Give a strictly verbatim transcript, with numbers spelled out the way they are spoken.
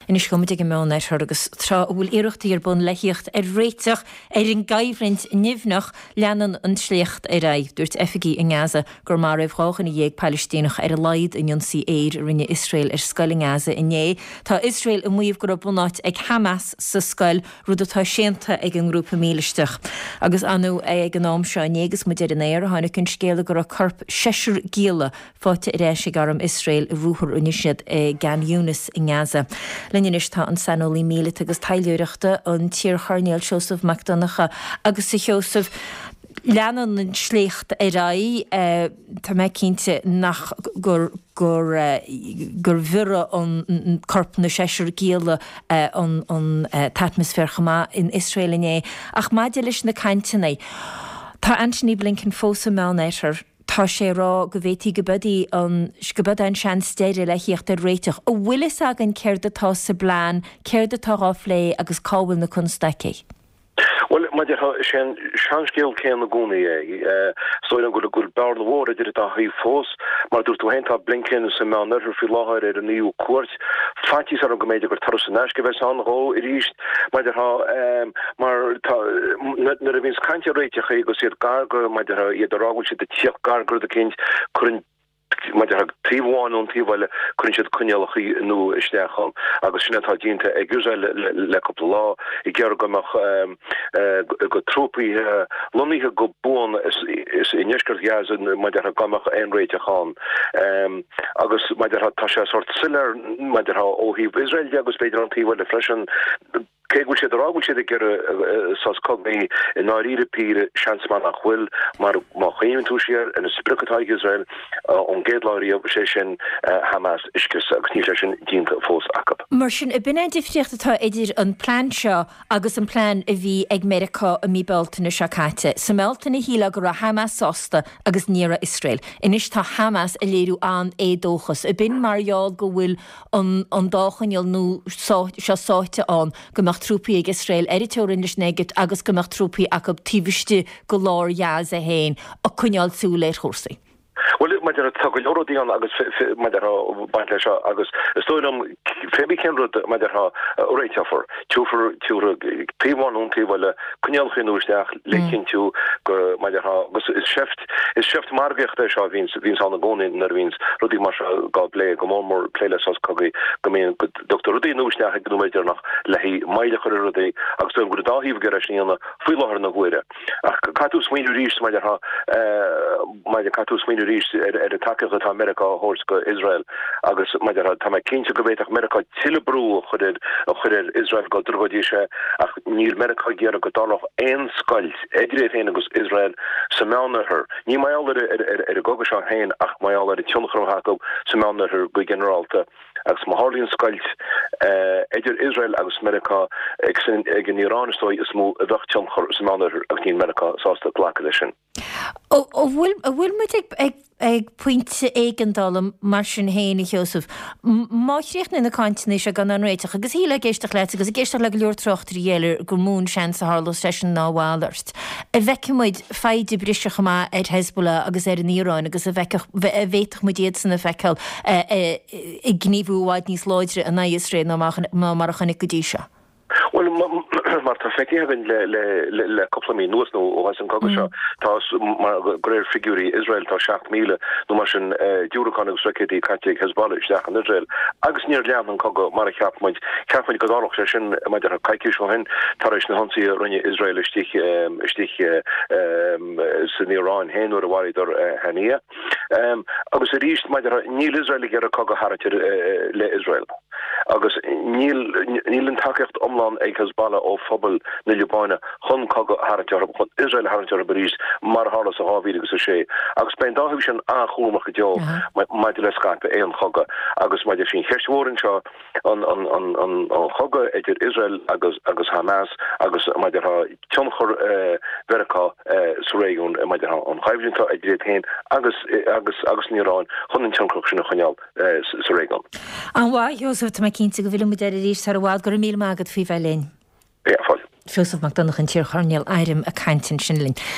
Inis gomuid ag mewn ar agus tra bhfuil iireachtaí ar bun leithiocht ar réiteach ar an gaibhrint nimhnach leanan an sléocht ar raibh dúirt effigií in Gaza gur mar raibh cháchan i dhéag Palestínach ar a laid in Ionsí éir rinne Israel ar scoil in Gaza inné. Tá Israel in muomh gur bunáit ag Hamas sa scoil rud atá séanta ag an grúpa míleisteach. Agus anú ag an nám seo négus mu ar an éir hána cinn scéala gur a corp seisiir gíala fáte ar éisi garm Israel i rúthar unisiad gan Eunice in Gaza. Linnenis tá an sanolí míle agus tailiúireachta an tír charnéal Joseph McDonagh agus sa Joseph leanan an sléocht ar raí tá me cínte nach gur gur gur bhire an corp na séisiir gíala an atmosfér chama in Israel inné ach maidir leis na caintenaí. Tá Anthony Blinken fósa meánéir tá sé rá go bhhétí go budí an scobad an sean stéire le hiocht ar réiteach ó bhuilas agan céir atá sa bláán, céir atá ráflé agus cábhail na constaici. Well, maar je zijn chanskeel geen goeie. Zo dan goed goed bouwen worden dit het hier fos, maar door te heen te Blinken ze maar net veel lager in een nieuw koers. Fatjes er ook mee dat er tussen naast geweest aan rol is, maar je maar net net eens kan je reetje gaan je ziet cargo, maar je je er ook zit de check cargo de kind kunnen maar je T one on T wel kun je het kunjeligi nu is daar gaan agus net had je te Israel lekker op law ik keer ook nog go tropi lonige go bon is is in jesker jaar zijn maar daar kan nog een rate gaan agus maar daar had tasha soort siller maar daar oh hier Israel ja go beter on T wel de freshen Kijk, we zitten er ook, we zitten er zoals Cogni in Nairi-Pire, Chansman Achwil, maar mag geen toeschier en een sprukket uit Israël om geedlaurie op session Hamas iskes kniesession dient volgens akap. Maar sin a binne difriocht atá idir an plan seo agus an plan a bhí ag America a mí beltainna seacáte. Sa meltainna híla gur a Hamas sásta agus níra Israel. Inis tá Hamas a léirú an é dóchas. A bin marall go bhfuil an dáchainil nó seo sáte an go trúpi ag Israel eritórin leis negit agus gomach trúpi ag ab tíbiste go lár jaaz a héin a cúneal súléir chósaí. Well, maar er toch wel die aan agus maar er bandlesha agus stoom febi kenrod maar er orecha voor two for two T one on T wel kunjal genoegdag lekin to maar er was is shift is shift margecht daar zou wins wins aan de gon in naar wins rodi maar gaat play gewoon more playlist als kage gemeen dokter rodi noegdag ik noem het er nog lehi mailige rodi agus stoom goed daar hier gerashin veel langer nog weer ach katus min reach maar er maar de katus min reach er attack at America horse go Israel agus maar daar ta my kind go weet America tilbro goder goder Israel go drogodische ach nie America gier go daar nog een skuld iedereen agus Israel semelner her nie my all er er go go heen ach my all er chongro hako semelner her go general te agus ma harlin skuld eh ieder Israel agus America ek in Iran stoi is mo dag chongro semelner her ag in America so the black edition o o wil wil moet ek ag puinte éigendalm mar sin héine Joseph. Má chríocht na caintena se gan an réiteach agus híle géisteach leit agus géisteach le leor trocht dhéilir gur mún sean sa Harlow session náháilart. A bheicemuid feidir briseach má ar Hezbollah agus ar an Íráin agus a bhéiteach mu déad sanna feiceil i gníomhúháid níos láidre a na Israel ná mar a chunig go dtí seo. Well, maar ta fek hebben le le le couple min noos no o was en kogesha ta maar great figure Israel ta shacht mile no maar een Eurocan security kantik Hezbollah dag in Israel agus neer lean kogo maar ik heb moet ik heb met godalog session met de kijkjes van hen ta is hansi ronje Israel stich stich in Iran hen or waar er hania agus er is met de nieuw Israel ger kogo harter le Israel agus nieuw nieuw takecht omland ek Hezbollah of fobal na Libanna hon kago harjar op Israel harjar beris mar halas a havi gus sé agus ben da hab sin a khoma gejo met de leskape en kago agus ma sin hesworen cha on on on on kago et Israel agus agus Hamas agus ma der chonchor verka suregun ma der on khayvin ta et hen agus agus agus ni Iran hon chonchor shno khanyal suregun an wa Joseph ta makinti go vilum der ris har wad go mil magad fi velin ja, voll. Joseph McDonagh an tír charnéal éirim a caintin sinlinn.